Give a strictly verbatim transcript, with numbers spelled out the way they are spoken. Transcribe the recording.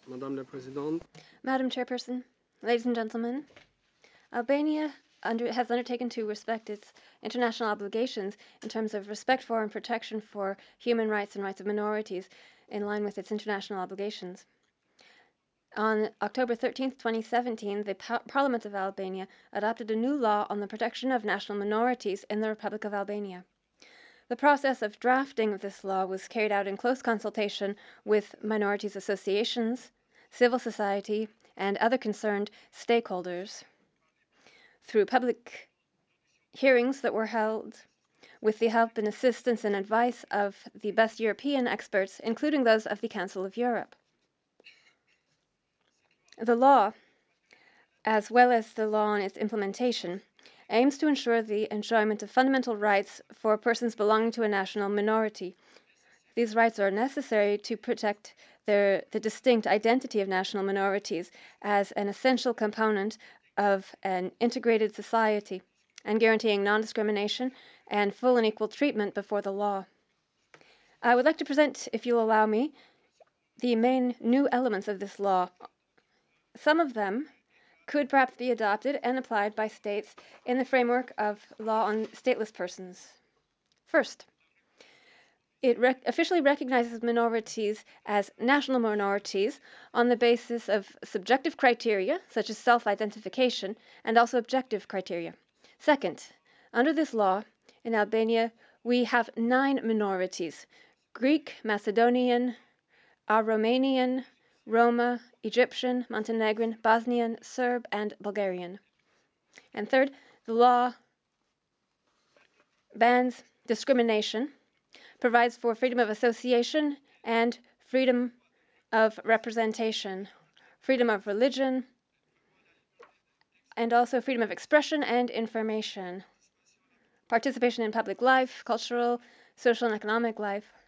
Madame la Présidente. Madam Chairperson, ladies and gentlemen, Albania under, has undertaken to respect its international obligations in terms of respect for and protection for human rights and rights of minorities in line with its international obligations. On October thirteenth, twenty seventeen, the pa- Parliament of Albania adopted a new law on the protection of national minorities in the Republic of Albania. The process of drafting of this law was carried out in close consultation with minorities associations, civil society, and other concerned stakeholders through public hearings that were held with the help and assistance and advice of the best European experts, including those of the Council of Europe. The law, as well as the law and its implementation, aims to ensure the enjoyment of fundamental rights for persons belonging to a national minority. These rights are necessary to protect their, the distinct identity of national minorities as an essential component of an integrated society and guaranteeing non-discrimination and full and equal treatment before the law. I would like to present, if you'll allow me, the main new elements of this law. Some of them could perhaps be adopted and applied by states in the framework of law on stateless persons. First, it rec- officially recognizes minorities as national minorities on the basis of subjective criteria, such as self-identification, and also objective criteria. Second, under this law, in Albania, we have nine minorities: Greek, Macedonian, Aromanian, Roma, Egyptian, Montenegrin, Bosnian, Serb, and Bulgarian. And third, the law bans discrimination, provides for freedom of association and freedom of representation, freedom of religion, and also freedom of expression and information, participation in public life, cultural, social, and economic life,